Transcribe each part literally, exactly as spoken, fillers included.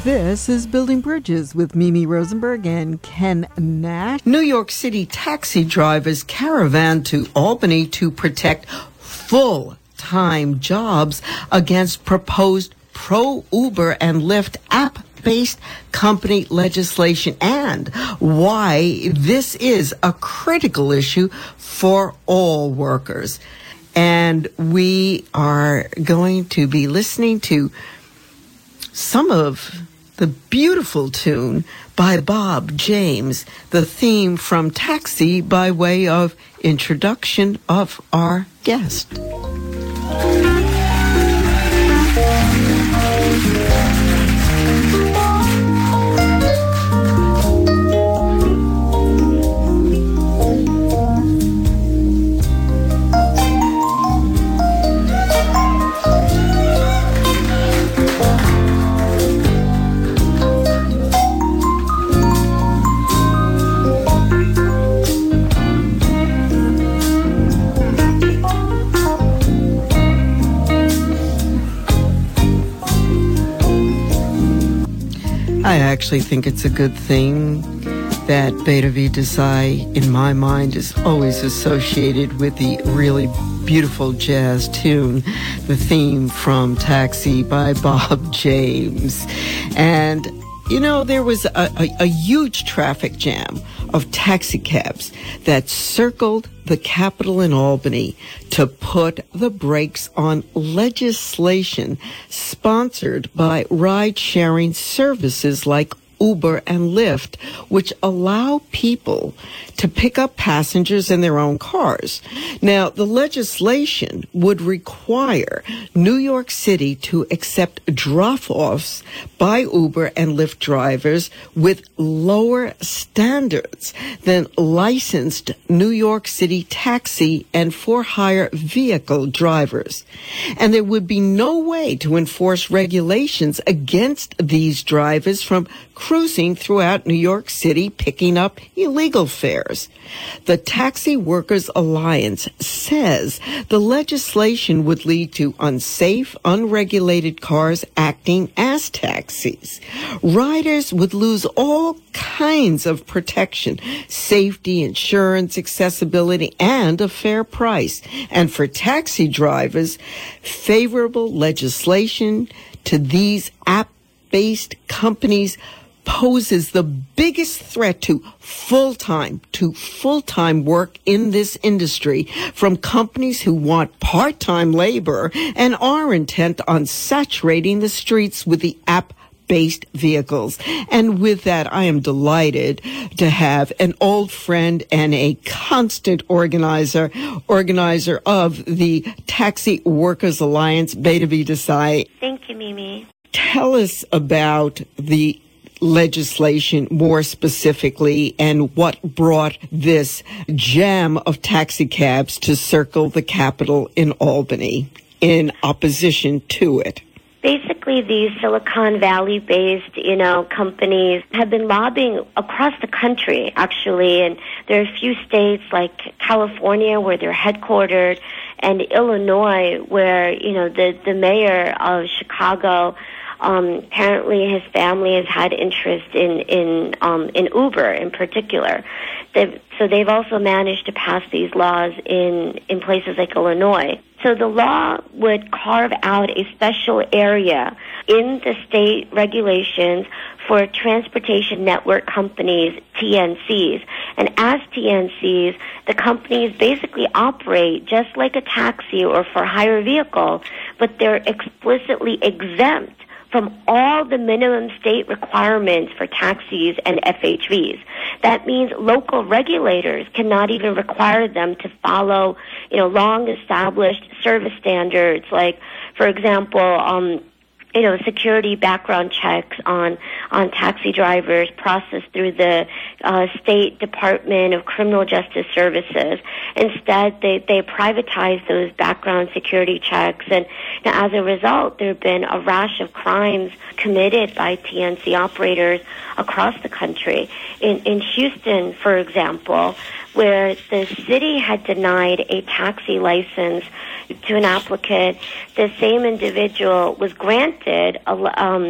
This is Building Bridges with Mimi Rosenberg and Ken Nash. New York City taxi drivers caravan to Albany to protect full-time jobs against proposed pro-Uber and Lyft app-based company legislation, and why this is a critical issue for all workers. And we are going to be listening to some of the beautiful tune by Bob James, the theme from Taxi, by way of introduction of our guest. I actually think it's a good thing that Beta Vi Desai, in my mind, is always associated with the really beautiful jazz tune, the theme from Taxi by Bob James. And, you know, there was a, a, a huge traffic jam of taxi cabs that circled the Capitol in Albany to put the brakes on legislation sponsored by ride-sharing services like Uber and Lyft, which allow people to pick up passengers in their own cars. Now, the legislation would require New York City to accept drop-offs by Uber and Lyft drivers with lower standards than licensed New York City taxi and for-hire vehicle drivers. And there would be no way to enforce regulations against these drivers from cruising throughout New York City picking up illegal fares. The Taxi Workers Alliance says the legislation would lead to unsafe, unregulated cars acting as taxis. Riders would lose all kinds of protection, safety, insurance, accessibility, and a fair price. And for taxi drivers, favorable legislation to these app-based companies poses the biggest threat to full-time, to full-time work in this industry from companies who want part-time labor and are intent on saturating the streets with the app-based vehicles. And with that, I am delighted to have an old friend and a constant organizer, organizer of the Taxi Workers Alliance, Beta Vi Desai. Thank you, Mimi. Tell us about the legislation more specifically and what brought this jam of taxi cabs to circle the Capitol in Albany in opposition to it. Basically, these Silicon Valley-based, you know, companies have been lobbying across the country, actually, and there are a few states like California where they're headquartered, and Illinois where, you know, the, the mayor of Chicago, Um, apparently his family has had interest in in um, in Uber in particular. They've, so they've also managed to pass these laws in, in places like Illinois. So the law would carve out a special area in the state regulations for transportation network companies, T N Cs. And as T N Cs, the companies basically operate just like a taxi or for hire vehicle, but they're explicitly exempt from all the minimum state requirements for taxis and F H Vs. That means local regulators cannot even require them to follow, you know, long-established service standards, like, for example, um, you know, security background checks on on taxi drivers processed through the uh, State Department of Criminal Justice Services. Instead, they, they privatize those background security checks, and now, as a result, there have been a rash of crimes committed by T N C operators across the country. In, in Houston, for example, where the city had denied a taxi license to an applicant, the same individual was granted a, um,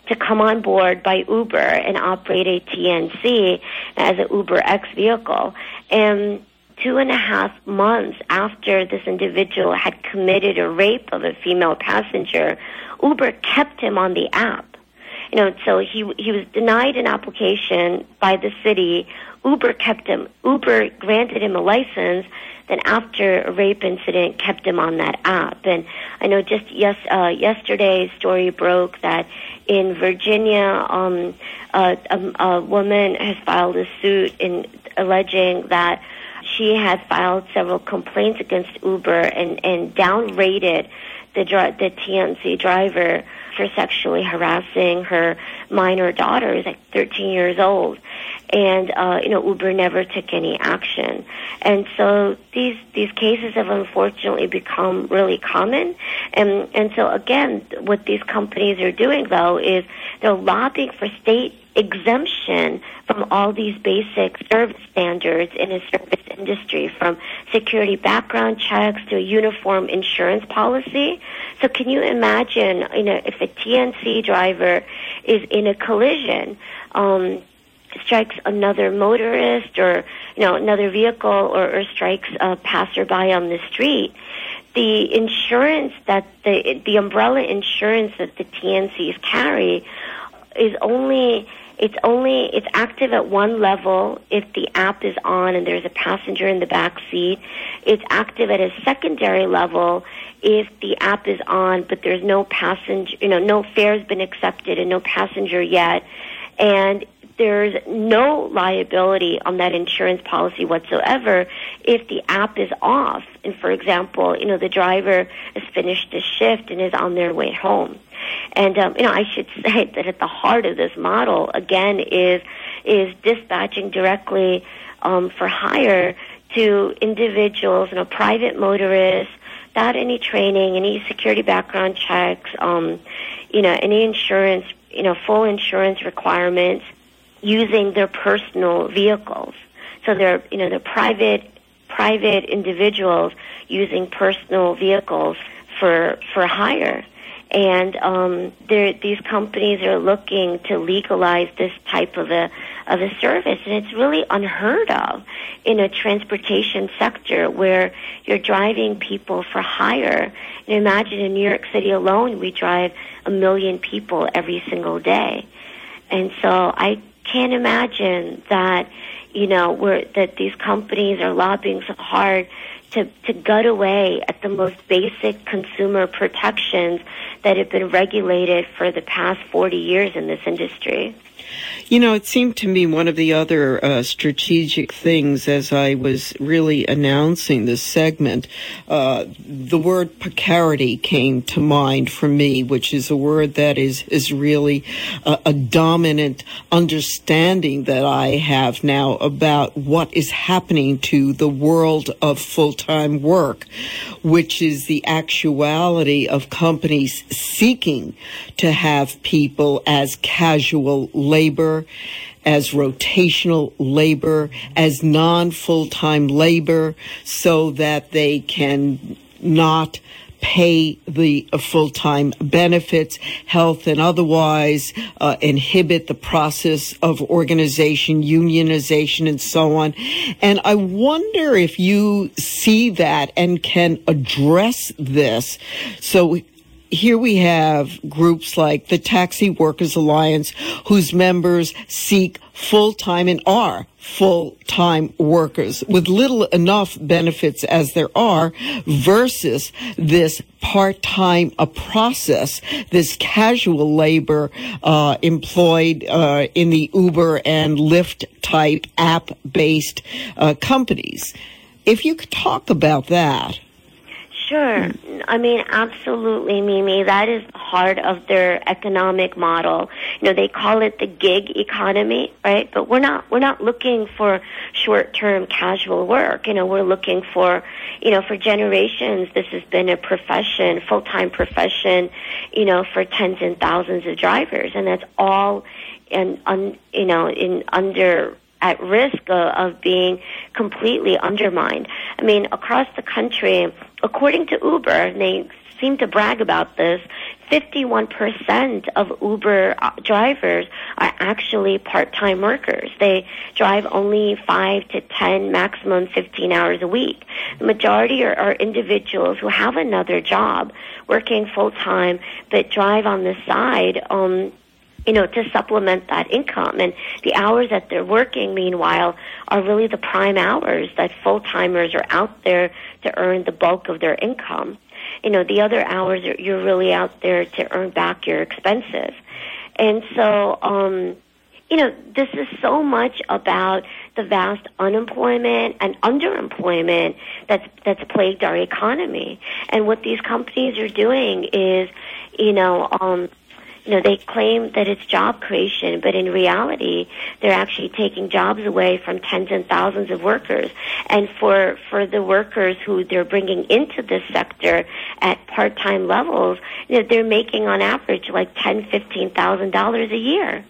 to come on board by Uber and operate a T N C as an Uber X vehicle. And two and a half months after this individual had committed a rape of a female passenger, Uber kept him on the app. You know, so he he was denied an application by the city. Uber kept him. Uber granted him a license. Then after a rape incident, kept him on that app. And I know just yes, uh, yesterday's story broke that in Virginia, um, uh, a, a woman has filed a suit in alleging that she had filed several complaints against Uber and, and downrated the the T N C driver for sexually harassing her minor daughter, who's like thirteen years old. And, uh, you know, Uber never took any action. And so these, these cases have unfortunately become really common. And, and so again, what these companies are doing though is they're lobbying for state exemption from all these basic service standards in a service industry, from security background checks to a uniform insurance policy. So can you imagine, you know, if a T N C driver is in a collision, um, strikes another motorist or, you know, another vehicle or, or strikes a passerby on the street, the insurance that the, the umbrella insurance that the T N Cs carry is only, it's only, it's active at one level if the app is on and there's a passenger in the back seat. It's active at a secondary level if the app is on but there's no passenger, you know, no fare's been accepted and no passenger yet. And there's no liability on that insurance policy whatsoever if the app is off. And for example, you know, the driver has finished the shift and is on their way home. And, um, you know, I should say that at the heart of this model, again, is is dispatching directly um, for hire to individuals, you know, private motorists, without any training, any security background checks, um, you know, any insurance, you know, full insurance requirements, using their personal vehicles. So they're, you know, they're private, private individuals using personal vehicles for, for hire. And, um, these companies are looking to legalize this type of a, of a service. And it's really unheard of in a transportation sector where you're driving people for hire. And imagine in New York City alone, we drive a million people every single day. And so I can't imagine that, you know, we're, that these companies are lobbying so hard to, to gut away at the most basic consumer protections that have been regulated for the past forty years in this industry. You know, it seemed to me one of the other uh, strategic things as I was really announcing this segment, uh, the word precarity came to mind for me, which is a word that is, is really a, a dominant understanding that I have now about what is happening to the world of full-time work, which is the actuality of companies seeking to have people as casual labor, as rotational labor, as non-full-time labor, so that they can not pay the uh, full-time benefits, health and otherwise, uh, inhibit the process of organization, unionization, and so on. And I wonder if you see that and can address this. So here we have groups like the Taxi Workers Alliance, whose members seek full-time and are full-time workers with little enough benefits as there are, versus this part-time uh, process, this casual labor uh, employed uh, in the Uber and Lyft type app-based uh, companies. If you could talk about that. Sure. I mean, absolutely, Mimi. That is part of their economic model. You know, they call it the gig economy, right? But we're not, we're not looking for short-term casual work. You know, we're looking for, you know, for generations, this has been a profession, full-time profession, you know, for tens and thousands of drivers. And that's all in, un, you know, in under, at risk of, of being completely undermined. I mean, across the country, according to Uber, and they seem to brag about this, fifty-one percent of Uber drivers are actually part-time workers. They drive only five to ten, maximum fifteen hours a week. The majority are, are individuals who have another job, working full-time, but drive on the side, um, you know, to supplement that income. And the hours that they're working, meanwhile, are really the prime hours that full-timers are out there to earn the bulk of their income. You know, the other hours, are, you're really out there to earn back your expenses. And so, um, you know, this is so much about the vast unemployment and underemployment that's that's plagued our economy. And what these companies are doing is, you know, um, you know, they claim that it's job creation, but in reality, they're actually taking jobs away from tens and thousands of workers. And for for the workers who they're bringing into this sector at part-time levels, you know, they're making on average like ten, fifteen thousand dollars a year.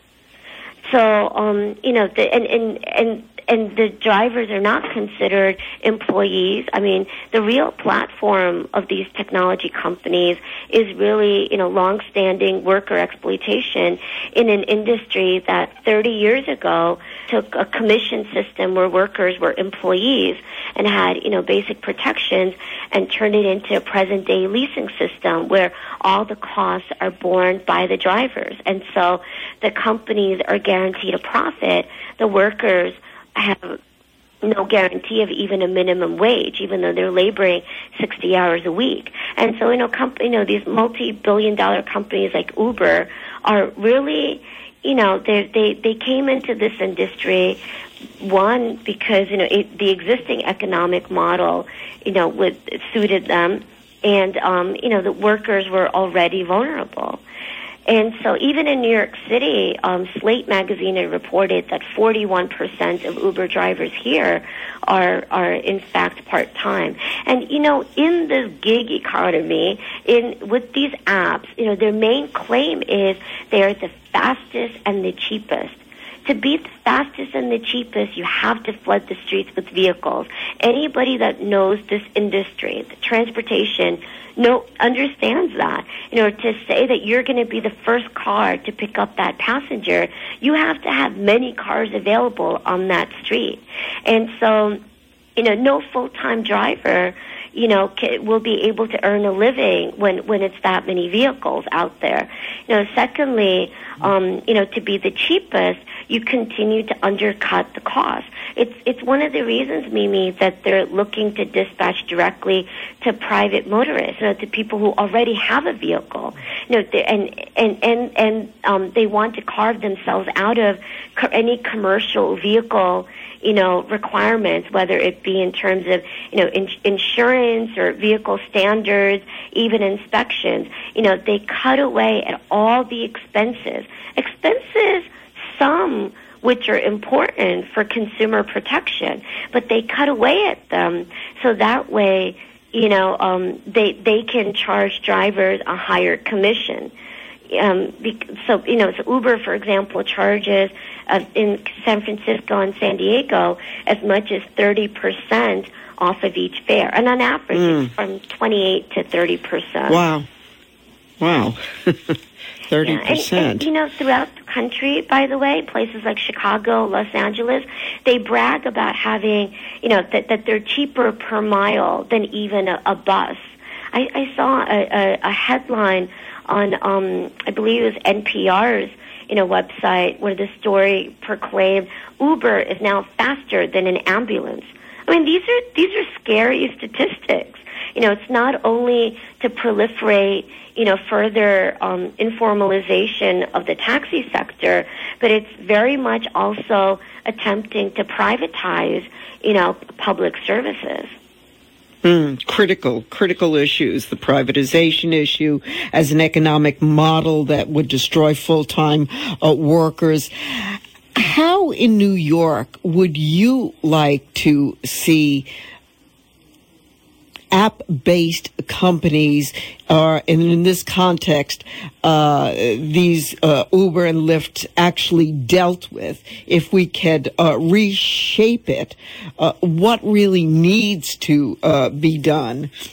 So, um, you know, the, and and and. And the drivers are not considered employees. I mean, the real platform of these technology companies is really, you know, long-standing worker exploitation in an industry that thirty years ago took a commission system where workers were employees and had, you know, basic protections and turned it into a present-day leasing system where all the costs are borne by the drivers. And so the companies are guaranteed a profit. The workers have no guarantee of even a minimum wage, even though they're laboring sixty hours a week. And so, you know, comp- you know, these multi-billion dollar companies like Uber are really, you know, they they they came into this industry, one, because, you know, it, the existing economic model, you know, would, suited them, and, um, you know, the workers were already vulnerable. And so even in New York City, um, Slate magazine had reported that forty-one percent of Uber drivers here are are in fact part-time. And, you know, in this gig economy, in with these apps, you know, their main claim is they're the fastest and the cheapest. To be the fastest and the cheapest, you have to flood the streets with vehicles. Anybody that knows this industry, the transportation, no understands that. You know, to say that you're going to be the first car to pick up that passenger, you have to have many cars available on that street. And so, you know, no full-time driver, you know, will be able to earn a living when, when it's that many vehicles out there. You know, secondly, um, you know, to be the cheapest, you continue to undercut the cost. It's it's one of the reasons, Mimi, that they're looking to dispatch directly to private motorists, you know, to people who already have a vehicle. You know, and and and and um, they want to carve themselves out of co- any commercial vehicle, you know, requirements, whether it be in terms of, you know, in, insurance or vehicle standards, even inspections. You know, they cut away at all the expenses. Expenses, some which are important for consumer protection, but they cut away at them so that way, you know, um, they they can charge drivers a higher commission. Um, so, you know, so Uber, for example, charges uh, in San Francisco and San Diego as much as thirty percent off of each fare. And on average, mm. it's from twenty-eight to thirty percent. Wow. Wow. thirty percent. Yeah. And, and, you know, throughout the country, by the way, places like Chicago, Los Angeles, they brag about having, you know, that, that they're cheaper per mile than even a, a bus. I, I saw a, a, a headline on, um, I believe it was N P R's, you know, website where the story proclaimed Uber is now faster than an ambulance. I mean, these are these are scary statistics. You know, it's not only to proliferate, you know, further um, informalization of the taxi sector, but it's very much also attempting to privatize, you know, public services. Mm, critical, critical issues. The privatization issue as an economic model that would destroy full-time uh, workers. How in New York would you like to see app-based companies, uh, and in this context, uh, these uh, Uber and Lyft actually dealt with? If we could uh, reshape it, uh, what really needs to uh, be done?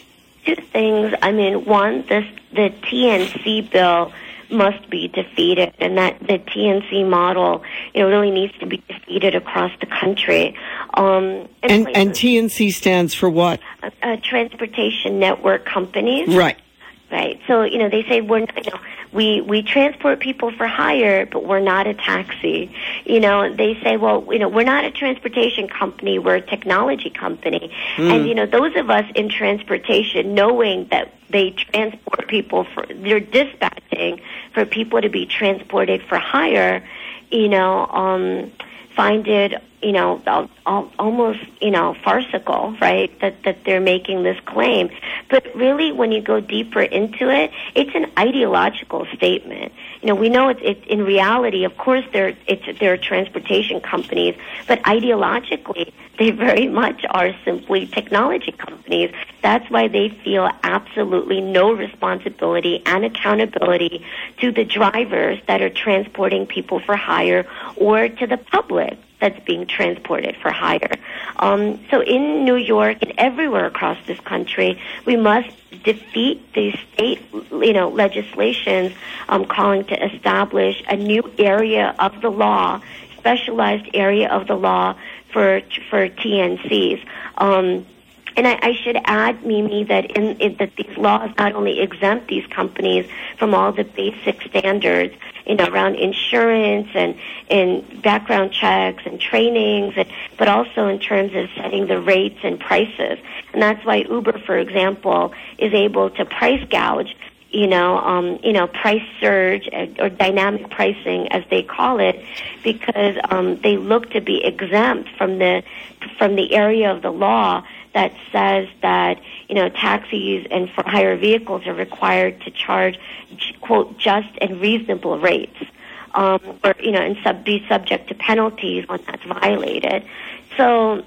two things. I mean, one, this, the T N C bill must be defeated, and that the T N C model, you know, really needs to be defeated across the country. Um, and, and T N C stands for what? Uh, uh, Transportation Network Companies. Right. Right. So, you know, they say we're, you know, we, we transport people for hire, but we're not a taxi. You know, they say, well, you know, we're not a transportation company, we're a technology company. Mm. And, you know, those of us in transportation, knowing that they transport people for, they're dispatching for people to be transported for hire, you know, um, find it, you know, al- al- almost, you know, farcical, right, that, that they're making this claim. But really, when you go deeper into it, it's an ideological statement. You know, we know it's, it's in reality, of course, they're, it's, they're transportation companies, but ideologically, they very much are simply technology companies. That's why they feel absolutely no responsibility and accountability to the drivers that are transporting people for hire or to the public that's being transported for hire. Um, so in New York and everywhere across this country, we must defeat these state, you know, legislations um, calling to establish a new area of the law, specialized area of the law for for T N Cs. Um, And I, I should add, Mimi, that in, in that these laws not only exempt these companies from all the basic standards, you know, around insurance and and background checks and trainings, and, but also in terms of setting the rates and prices. And that's why Uber, for example, is able to price gouge, you know, um, you know, price surge or dynamic pricing, as they call it, because um, they look to be exempt from the from the area of the law that says that, you know, taxis and for hire vehicles are required to charge, quote, just and reasonable rates, um, or, you know, and sub- be subject to penalties when that's violated. So,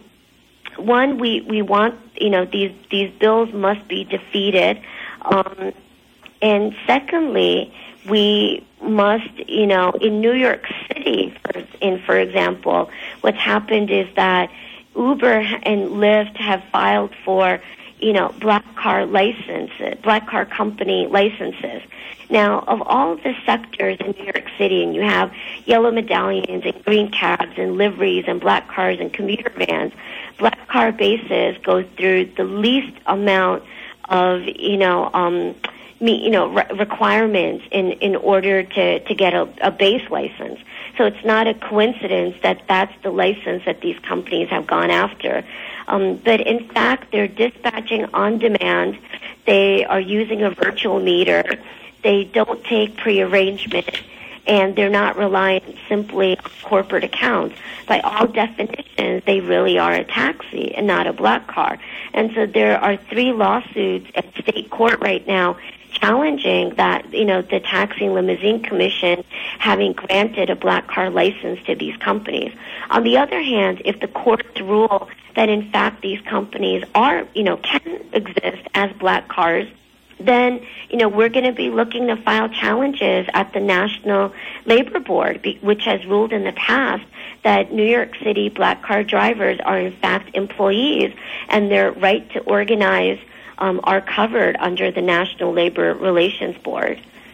one, we, we want, you know, these, these bills must be defeated. Um, and secondly, we must, you know, in New York City, for, in, for example, what's happened is that Uber and Lyft have filed for, you know, black car licenses, black car company licenses. Now, of all the sectors in New York City, and you have yellow medallions and green cabs and liveries and black cars and commuter vans, black car bases go through the least amount of, you know, um, me, you know, re- requirements in, in order to, to get a, a base license. So it's not a coincidence that that's the license that these companies have gone after. Um, but in fact, they're dispatching on demand. They are using a virtual meter. They don't take prearrangement, and they're not reliant simply on corporate accounts. By all definitions, they really are a taxi and not a black car. And so there are three lawsuits at state court right now challenging that, you know, the Taxi and Limousine Commission having granted a black car license to these companies. On the other hand, if the courts rule that in fact these companies are, you know, can exist as black cars, then, you know, we're going to be looking to file challenges at the National Labor Board, which has ruled in the past that New York City black car drivers are in fact employees, and their right to organize Um, are covered under the National Labor Relations Board.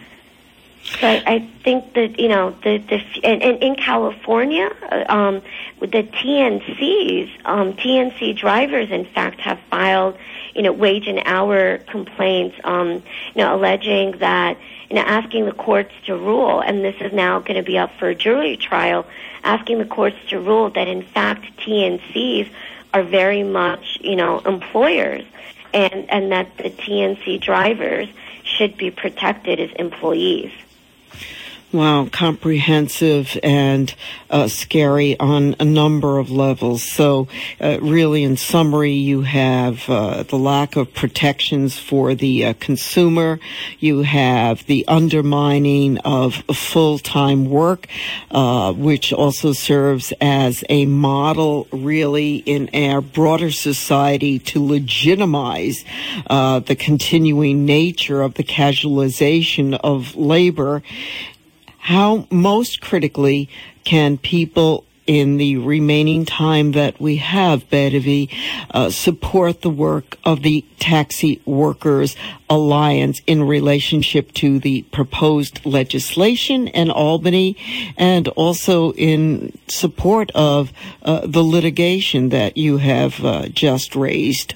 So I, I think that, you know, the, the and, and in California, um, with the T N Cs, um, T N C drivers, in fact, have filed, you know, wage and hour complaints, um, you know, alleging that, you know, asking the courts to rule, and this is now going to be up for a jury trial, asking the courts to rule that, in fact, T N Cs are very much, you know, employers, and, and that the T N C drivers should be protected as employees. Wow, comprehensive and uh, scary on a number of levels. So uh, really, in summary, you have uh, the lack of protections for the uh, consumer. You have the undermining of full-time work, uh, which also serves as a model, really, in our broader society to legitimize uh, the continuing nature of the casualization of labor. How, most critically, can people in the remaining time that we have, Bedevi, uh, support the work of the Taxi Workers Alliance in relationship to the proposed legislation in Albany, and also in support of uh, the litigation that you have uh, just raised?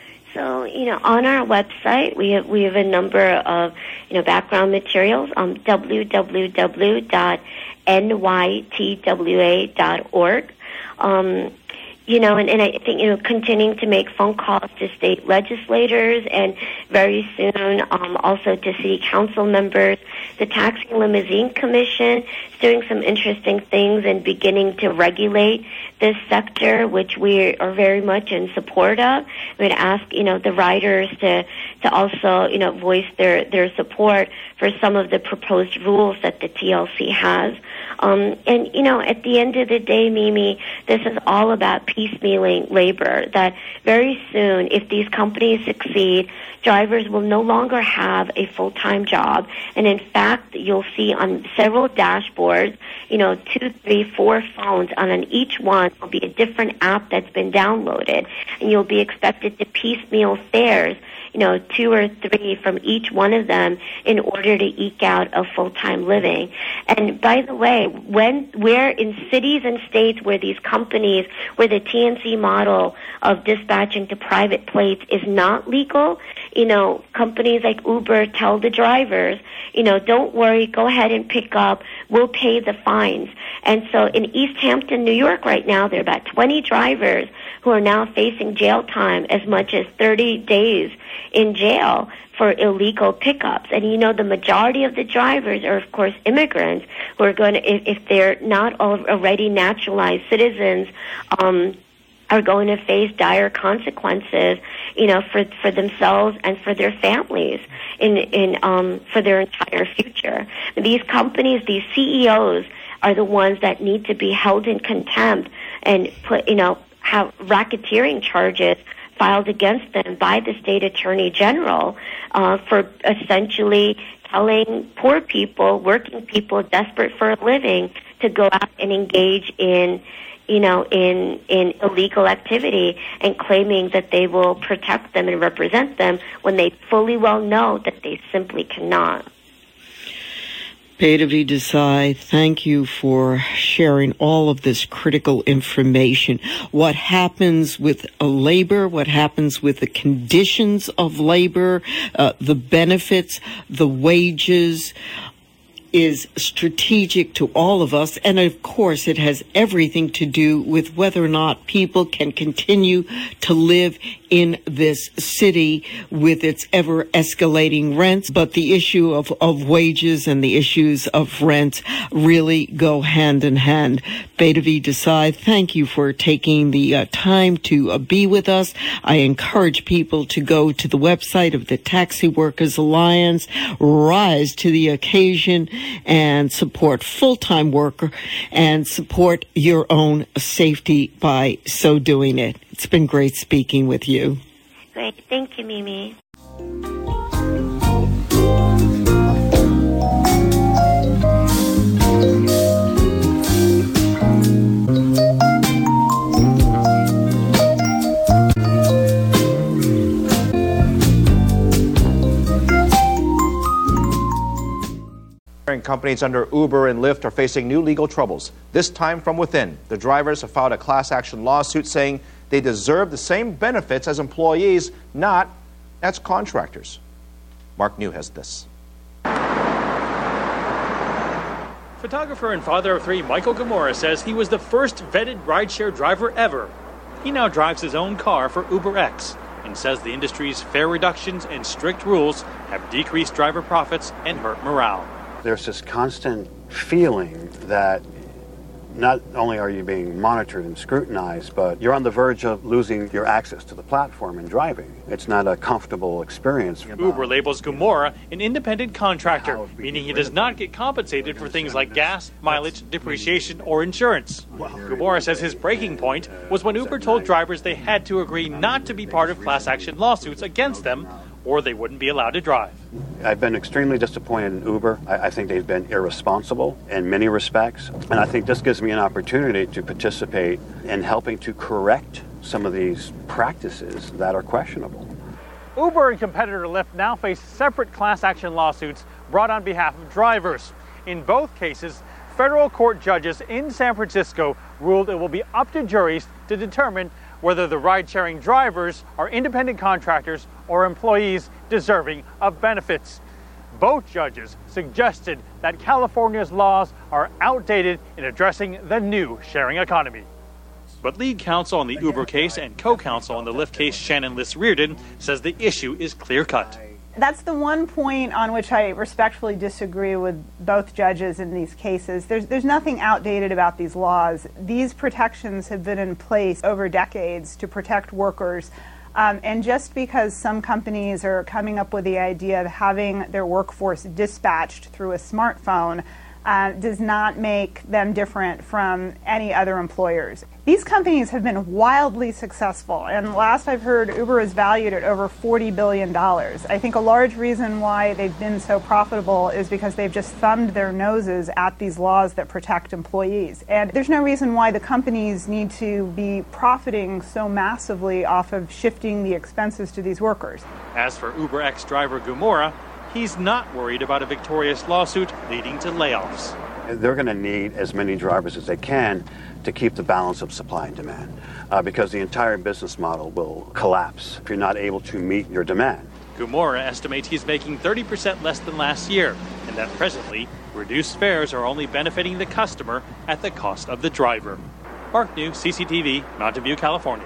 So, you know, on our website, we have we have a number of, you know, background materials on w w w dot n y t w a dot org. Um, you know, and, and I think, you know, continuing to make phone calls to state legislators and very soon um, also to city council members. The Taxi and Limousine Commission is doing some interesting things and beginning to regulate this sector, which we are very much in support of. I would ask, you know, the riders to to also, you know, voice their, their support for some of the proposed rules that the T L C has. Um, and, you know, at the end of the day, Mimi, this is all about piecemealing labor, that very soon, if these companies succeed, drivers will no longer have a full-time job. And in fact, you'll see on several dashboards, you know, two, three, four phones, and on each one will be a different app that's been downloaded. And you'll be expected to piecemeal fares, you know, two or three from each one of them in order to eke out a full-time living. And by the way, when where in cities and states where these companies, where the T N C model of dispatching to private plates is not legal, you know, companies like Uber tell the drivers, you know, don't worry, go ahead and pick up, we'll pay the fines. And so in East Hampton, New York right now, there are about twenty drivers who are now facing jail time as much as thirty days in jail for illegal pickups. And, you know, the majority of the drivers are, of course, immigrants who are going to, if, if they're not already naturalized citizens, um, are going to face dire consequences, you know, for for themselves and for their families in in um for their entire future. These companies, these C E Os, are the ones that need to be held in contempt and put, you know, have racketeering charges filed against them by the state attorney general uh, for essentially telling poor people, working people desperate for a living, to go out and engage in, you know, in in illegal activity, and claiming that they will protect them and represent them when they fully well know that they simply cannot. Bedevi Desai, thank you for sharing all of this critical information. What happens with uh, labor, what happens with the conditions of labor, uh, the benefits, the wages, is strategic to all of us. And of course, it has everything to do with whether or not people can continue to live in this city with its ever escalating rents. But the issue of, of wages and the issues of rent really go hand in hand. Bedevi Desai, thank you for taking the uh, time to uh, be with us. I encourage people to go to the website of the Taxi Workers Alliance, rise to the occasion, and support full-time worker and support your own safety by so doing it. It's been great speaking with you. Great. Thank you, Mimi. Companies under Uber and Lyft are facing new legal troubles, this time from within. The drivers have filed a class action lawsuit saying they deserve the same benefits as employees, not as contractors. Mark New has this. Photographer and father of three Michael Gamora says he was the first vetted rideshare driver ever. He now drives his own car for UberX and says the industry's fare reductions and strict rules have decreased driver profits and hurt morale. There's this constant feeling that not only are you being monitored and scrutinized, but you're on the verge of losing your access to the platform and driving. It's not a comfortable experience. Uber labels Gamora an independent contractor, meaning he does not get compensated for things like gas, mileage, depreciation, or insurance. Gamora says his breaking point was when Uber told drivers they had to agree not to be part of class action lawsuits against them, or they wouldn't be allowed to drive. I've been extremely disappointed in Uber. I, I think they've been irresponsible in many respects, and I think this gives me an opportunity to participate in helping to correct some of these practices that are questionable. Uber and competitor Lyft now face separate class action lawsuits brought on behalf of drivers. In both cases, federal court judges in San Francisco ruled it will be up to juries to determine whether the ride-sharing drivers are independent contractors or employees deserving of benefits. Both judges suggested that California's laws are outdated in addressing the new sharing economy. But lead counsel on the Uber case and co-counsel on the Lyft case, Shannon Liss-Reardon, says the issue is clear-cut. That's the one point on which I respectfully disagree with both judges in these cases. There's, there's nothing outdated about these laws. These protections have been in place over decades to protect workers. Um, and just because some companies are coming up with the idea of having their workforce dispatched through a smartphone uh, does not make them different from any other employers. These companies have been wildly successful, and last I've heard, Uber is valued at over forty billion dollars. I think a large reason why they've been so profitable is because they've just thumbed their noses at these laws that protect employees. And there's no reason why the companies need to be profiting so massively off of shifting the expenses to these workers. As for UberX driver Gumora, he's not worried about a victorious lawsuit leading to layoffs. They're going to need as many drivers as they can to keep the balance of supply and demand, uh, because the entire business model will collapse if you're not able to meet your demand. Gumora estimates he's making thirty percent less than last year, and that presently, reduced fares are only benefiting the customer at the cost of the driver. Mark New, C C T V, Mountain View, California.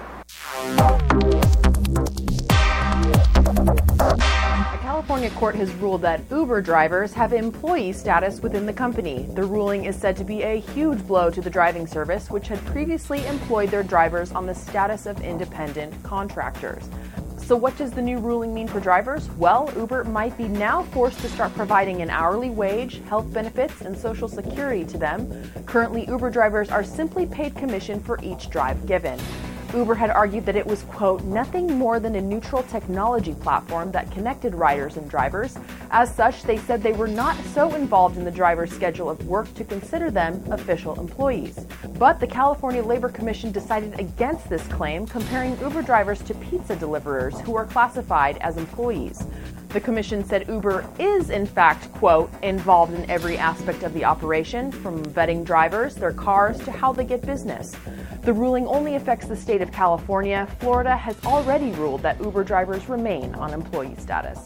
A California court has ruled that Uber drivers have employee status within the company. The ruling is said to be a huge blow to the driving service, which had previously employed their drivers on the status of independent contractors. So what does the new ruling mean for drivers? Well, Uber might be now forced to start providing an hourly wage, health benefits, and Social Security to them. Currently, Uber drivers are simply paid commission for each drive given. Uber had argued that it was, quote, nothing more than a neutral technology platform that connected riders and drivers. As such, they said they were not so involved in the driver's schedule of work to consider them official employees. But the California Labor Commission decided against this claim, comparing Uber drivers to pizza deliverers who are classified as employees. The commission said Uber is, in fact, quote, involved in every aspect of the operation, from vetting drivers, their cars, to how they get business. The ruling only affects the state of California. Florida has already ruled that Uber drivers remain on employee status.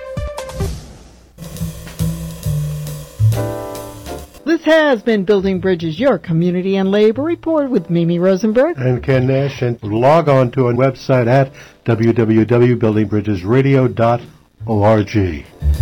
This has been Building Bridges, your community and labor report with Mimi Rosenberg and Ken Nash. And log on to our website at w w w dot building bridges radio dot org.